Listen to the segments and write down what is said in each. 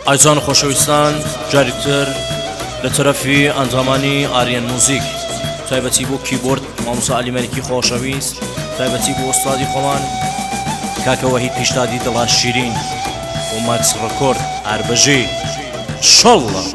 ئایزان خۆشەویستان جاریتر لە تەرەفی ئەنجامانی ئاریەن موزیک تایبەتی بۆ کیبۆرد مامۆستا عەلی مەلیکی خۆشەویست تایبەتی بۆ ئوستادی خۆمان کاکە وەحید پیشدادی دڵا شیرین بۆ ماکس ڕەکۆرد ئاربەژی شەڵڵە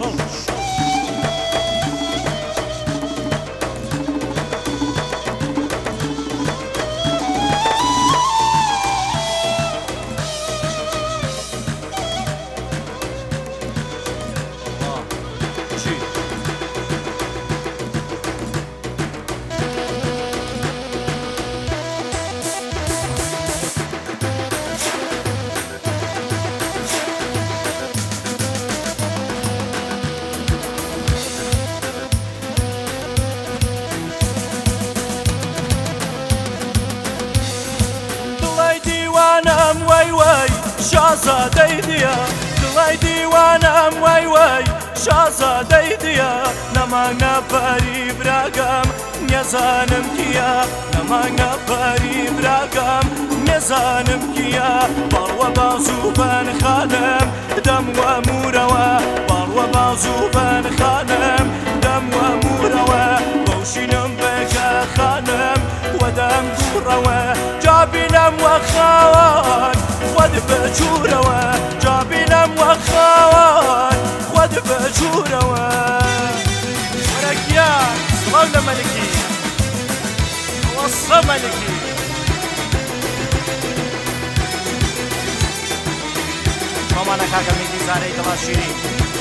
شازادەی دیە دڵی دیوانم وای وای شازادەی دیە نەمانگە پەری براگەم نێزانم کیە نەمانگە پەری براگەم نێزانم کیە باڵوە بازوو بەنخانم دەموە مورەوە باڵوە بازوو بەنخانم دەموە مورەوە بەوشینم بێکە خانم وەدەم دووڕەوە جابینم وە خاوان خود بجورەوە جابینم وە خاوان خود بجورەوە وەرەگیا سڵاو لە مەلکی وەسە مەلکی مامانە کاکە میدی زارەی دڵا شیرین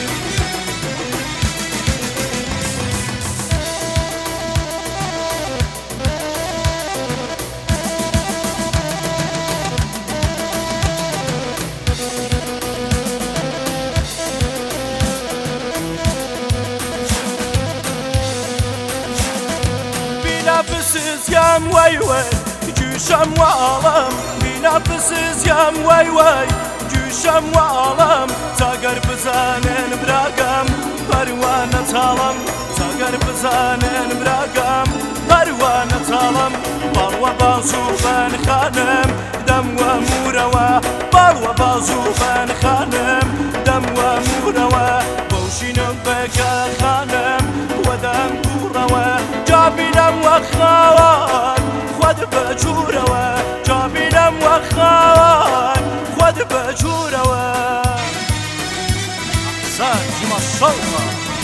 بسزيام واي واي جوشم وعالم بينا بسزيام واي واي جوشم وعالم تاقر بزانن براقم پروانة تالم تاقر بزانن براقم پروانة تالم باڵوە بازوو بەنخانم دەموە مورەوە باڵوە بازوو بەنخانم دەموە مورەوە بەوشینم بێکە خانم وەدەم دووڕەوە جابینم وە خاوان خود بەجورەوە جابینم وە خاوان خود بەجورەوە سانجی مەشەڵڵە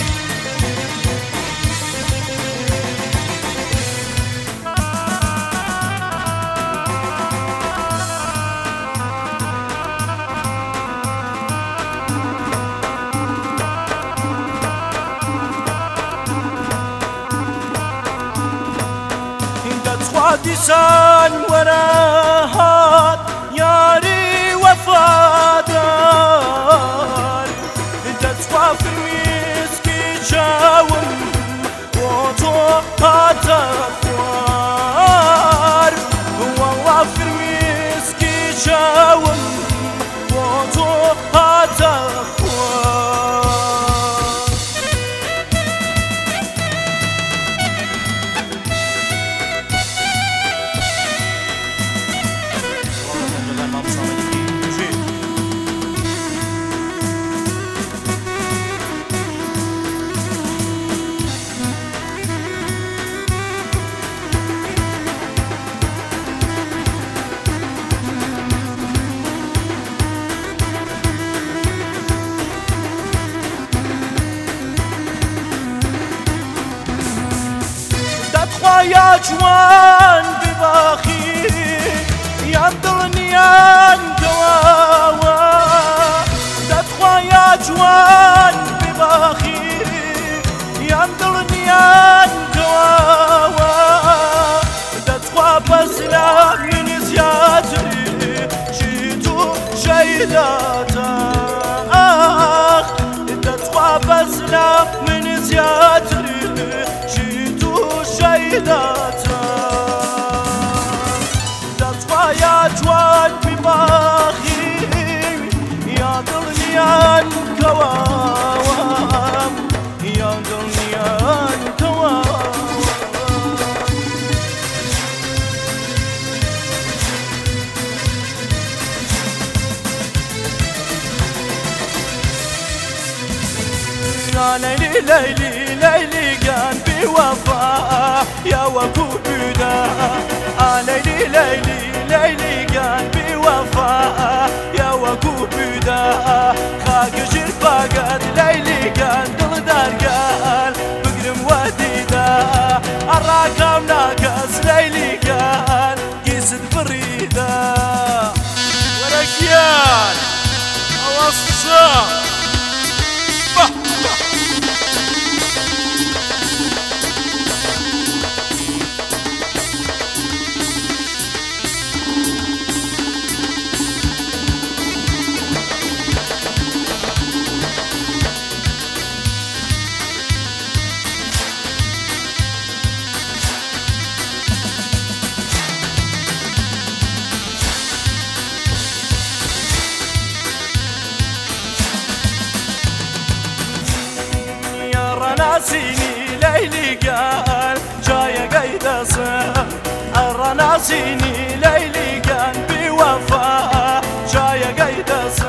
دیسان وەرە هات یاری وەفادار دەچوا فرمیسکی چاوم بۆ تۆ هاتە خوار وەڵا فرمیسکی چاوم بۆ تۆ هاتە یا جوان بباخی یان دڵنیان کەواوە دەتخوا یا جوان بباخی یان دڵنیان کەواوە دەتخوا بەس لە من زیاتر چیت و شەیداتە ئاخ دەتخوا بەس لە من زیاتر دەتخوا یا جوان بباخی یا دڵنیان کەواوە یا دڵنیان کەواوە يا ليلي ليلي ليلي كان بوفاء يا وكوبدا ليلي ليلي ليلي كان بوفاء يا وكوبدا خاك جرفاقت ليلي كان دلدار قال بقرم وديدا الراكم ناقص ليلي كان قيسد بريدا وركيان اوصى الرناسيني ليلي قال جاي قيد صم الرناسيني ليلي كان بوفاء جاي قيد صم